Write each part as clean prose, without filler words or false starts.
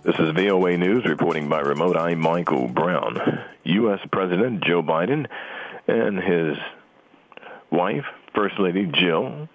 This is VOA News reporting by remote. I'm Michael Brown. U.S. President Joe Biden and his wife, First Lady Jill,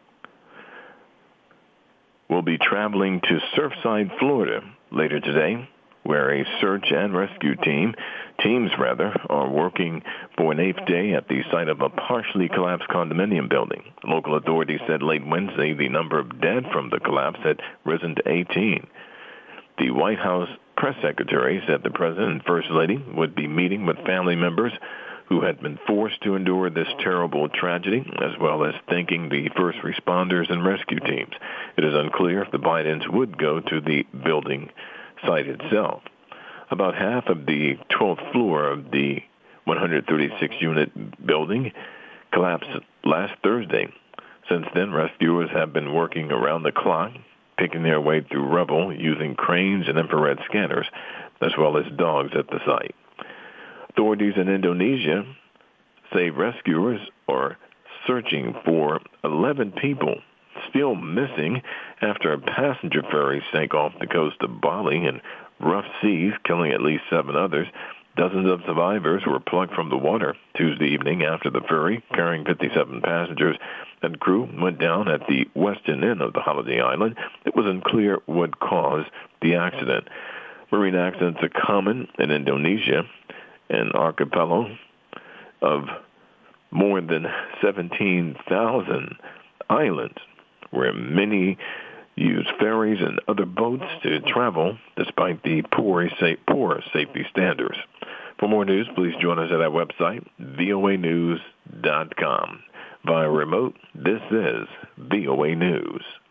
will be traveling to Surfside, Florida later today, where a search and rescue teams are working for an eighth day at the site of a partially collapsed condominium building. Local authorities said late Wednesday the number of dead from the collapse had risen to 18. The White House press secretary said the president and first lady would be meeting with family members who had been forced to endure this terrible tragedy, as well as thanking the first responders and rescue teams. It is unclear if the Bidens would go to the building site itself. About half of the 12th floor of the 136-unit building collapsed last Thursday. Since then, rescuers have been working around the clock, picking their way through rubble using cranes and infrared scanners, as well as dogs at the site. Authorities in Indonesia say rescuers are searching for 11 people still missing after a passenger ferry sank off the coast of Bali in rough seas, killing at least 7 others. Dozens of survivors were plucked from the water Tuesday evening after the ferry, carrying 57 passengers and crew, went down at the western end of the holiday island. It was unclear what caused the accident. Marine accidents are common in Indonesia, an archipelago of more than 17,000 islands, where many use ferries and other boats to travel despite the poor safety standards. For more news, please join us at our website, voanews.com. Via remote, this is VOA News.